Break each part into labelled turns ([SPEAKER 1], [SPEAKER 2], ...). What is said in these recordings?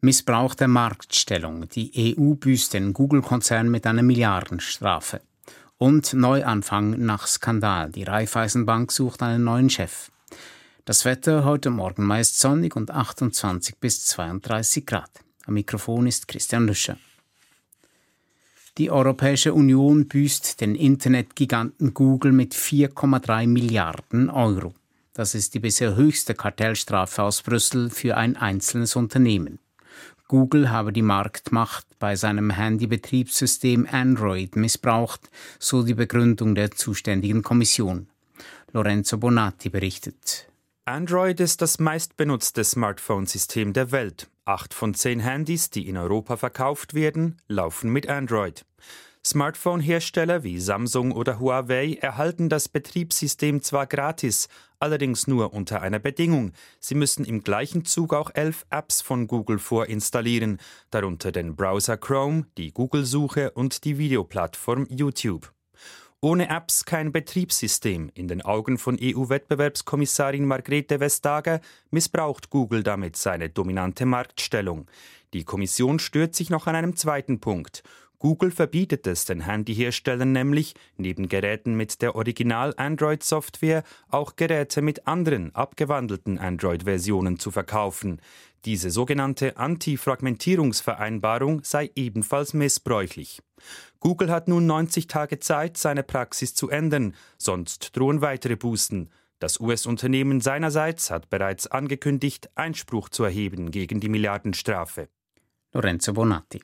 [SPEAKER 1] Missbrauch der Marktstellung. Die EU büßt den Google-Konzern mit einer Milliardenstrafe. Und Neuanfang nach Skandal. Die Raiffeisenbank sucht einen neuen Chef. Das Wetter heute Morgen meist sonnig und 28 bis 32 Grad. Am Mikrofon ist Christian Lüscher. Die Europäische Union büßt den Internetgiganten Google mit 4,3 Milliarden Euro. Das ist die bisher höchste Kartellstrafe aus Brüssel für ein einzelnes Unternehmen. Google habe die Marktmacht bei seinem Handybetriebssystem Android missbraucht, so die Begründung der zuständigen Kommission. Lorenzo Bonatti berichtet.
[SPEAKER 2] Android ist das meistbenutzte Smartphone-System der Welt. 8 von 10 Handys, die in Europa verkauft werden, laufen mit Android. Smartphone-Hersteller wie Samsung oder Huawei erhalten das Betriebssystem zwar gratis, allerdings nur unter einer Bedingung. Sie müssen im gleichen Zug auch 11 Apps von Google vorinstallieren, darunter den Browser Chrome, die Google-Suche und die Videoplattform YouTube. Ohne Apps kein Betriebssystem. In den Augen von EU-Wettbewerbskommissarin Margrethe Vestager missbraucht Google damit seine dominante Marktstellung. Die Kommission stört sich noch an einem zweiten Punkt. Google verbietet es den Handyherstellern nämlich, neben Geräten mit der Original-Android-Software auch Geräte mit anderen, abgewandelten Android-Versionen zu verkaufen. Diese sogenannte Anti-Fragmentierungsvereinbarung sei ebenfalls missbräuchlich. Google hat nun 90 Tage Zeit, seine Praxis zu ändern, sonst drohen weitere Bußen. Das US-Unternehmen seinerseits hat bereits angekündigt, Einspruch zu erheben gegen die Milliardenstrafe.
[SPEAKER 1] Lorenzo Bonatti.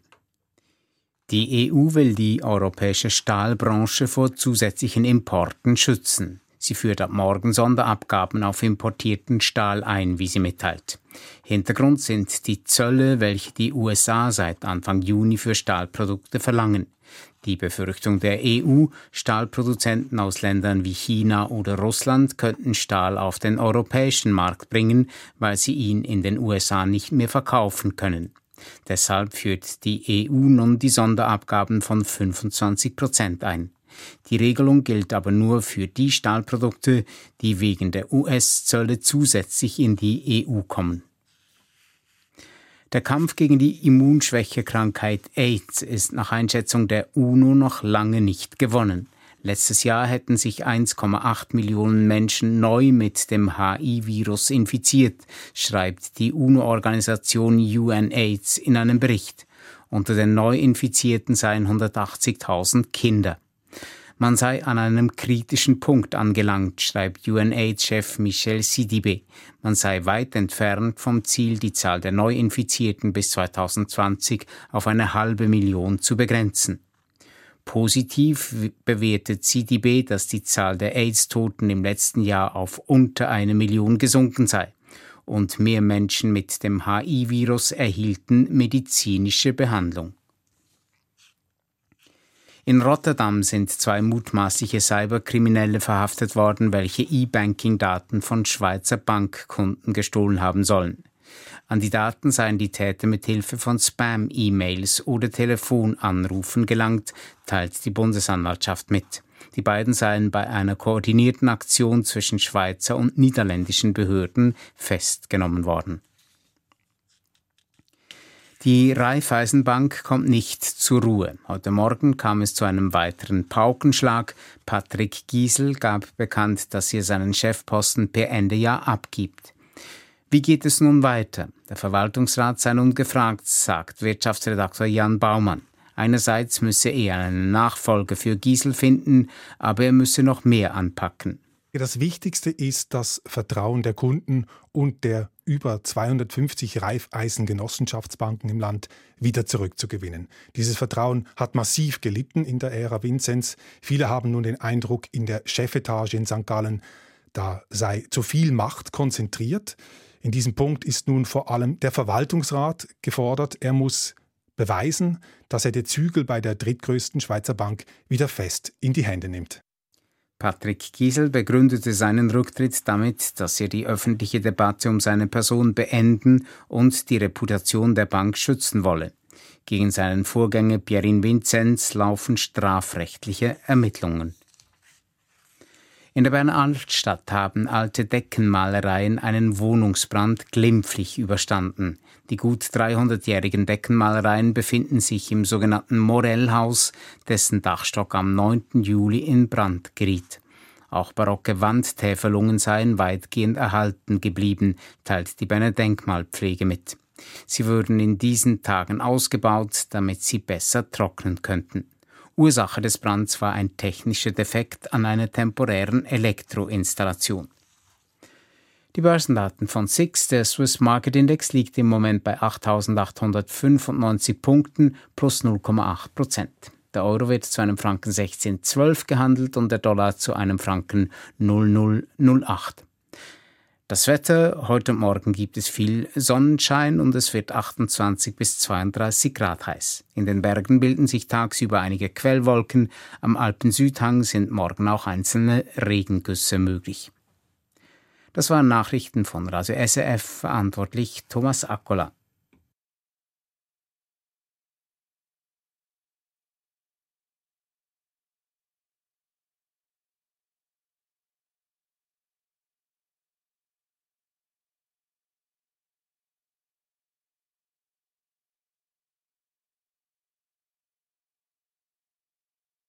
[SPEAKER 1] Die EU will die europäische Stahlbranche vor zusätzlichen Importen schützen. Sie führt ab morgen Sonderabgaben auf importierten Stahl ein, wie sie mitteilt. Hintergrund sind die Zölle, welche die USA seit Anfang Juni für Stahlprodukte verlangen. Die Befürchtung der EU, Stahlproduzenten aus Ländern wie China oder Russland könnten Stahl auf den europäischen Markt bringen, weil sie ihn in den USA nicht mehr verkaufen können. Deshalb führt die EU nun die Sonderabgaben von 25% ein. Die Regelung gilt aber nur für die Stahlprodukte, die wegen der US-Zölle zusätzlich in die EU kommen. Der Kampf gegen die Immunschwächekrankheit AIDS ist nach Einschätzung der UNO noch lange nicht gewonnen. Letztes Jahr hätten sich 1,8 Millionen Menschen neu mit dem HIV-Virus infiziert, schreibt die UNO-Organisation UNAIDS in einem Bericht. Unter den Neuinfizierten seien 180.000 Kinder. Man sei an einem kritischen Punkt angelangt, schreibt UNAIDS-Chef Michel Sidibé. Man sei weit entfernt vom Ziel, die Zahl der Neuinfizierten bis 2020 auf 500.000 zu begrenzen. Positiv bewertet Sidibé, dass die Zahl der AIDS-Toten im letzten Jahr auf unter 1 Million gesunken sei. Und mehr Menschen mit dem HIV-Virus erhielten medizinische Behandlung. In Rotterdam sind 2 mutmaßliche Cyberkriminelle verhaftet worden, welche E-Banking-Daten von Schweizer Bankkunden gestohlen haben sollen. An die Daten seien die Täter mit Hilfe von Spam-E-Mails oder Telefonanrufen gelangt, teilt die Bundesanwaltschaft mit. Die beiden seien bei einer koordinierten Aktion zwischen Schweizer und niederländischen Behörden festgenommen worden. Die Raiffeisenbank kommt nicht zur Ruhe. Heute Morgen kam es zu einem weiteren Paukenschlag. Patrick Giesel gab bekannt, dass er seinen Chefposten per Ende Jahr abgibt. Wie geht es nun weiter? Der Verwaltungsrat sei nun gefragt, sagt Wirtschaftsredakteur Jan Baumann. Einerseits müsse er einen Nachfolger für Giesel finden, aber er müsse noch mehr anpacken.
[SPEAKER 3] Das Wichtigste ist, das Vertrauen der Kunden und der über 250 Raiffeisen-Genossenschaftsbanken im Land wieder zurückzugewinnen. Dieses Vertrauen hat massiv gelitten in der Ära Vinzenz. Viele haben nun den Eindruck, in der Chefetage in St. Gallen, da sei zu viel Macht konzentriert. In diesem Punkt ist nun vor allem der Verwaltungsrat gefordert. Er muss beweisen, dass er die Zügel bei der drittgrößten Schweizer Bank wieder fest in die Hände nimmt.
[SPEAKER 1] Patrick Giesel begründete seinen Rücktritt damit, dass er die öffentliche Debatte um seine Person beenden und die Reputation der Bank schützen wolle. Gegen seinen Vorgänger Pierin Vinzenz laufen strafrechtliche Ermittlungen. In der Berner Altstadt haben alte Deckenmalereien einen Wohnungsbrand glimpflich überstanden. Die gut 300-jährigen Deckenmalereien befinden sich im sogenannten Morellhaus, dessen Dachstock am 9. Juli in Brand geriet. Auch barocke Wandtäfelungen seien weitgehend erhalten geblieben, teilt die Berner Denkmalpflege mit. Sie würden in diesen Tagen ausgebaut, damit sie besser trocknen könnten. Ursache des Brands war ein technischer Defekt an einer temporären Elektroinstallation. Die Börsendaten von SIX, der Swiss Market Index, liegt im Moment bei 8.895 Punkten plus 0,8%. Der Euro wird zu einem Franken 16,12 gehandelt und der Dollar zu einem Franken 0,008. Das Wetter: Heute und morgen gibt es viel Sonnenschein und es wird 28 bis 32 Grad heiß. In den Bergen bilden sich tagsüber einige Quellwolken. Am Alpensüdhang sind morgen auch einzelne Regengüsse möglich. Das waren Nachrichten von Radio SRF, verantwortlich Thomas Accola.